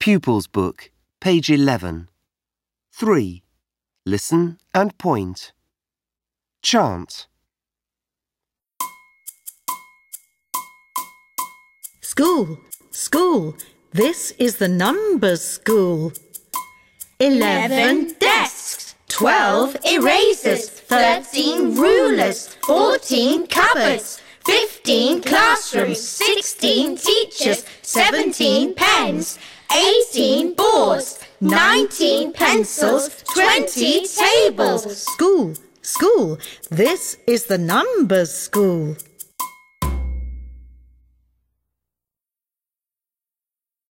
Pupils Book, page 11. 3. Listen and point. Chant. School, school, this is the numbers school. 11 desks, 12 erasers, 13 rulers, 14 cupboards, 15 classrooms, 16 teachers, 17 pens, 18 boards, 19 pencils, 20 tables. School, school, this is the numbers school.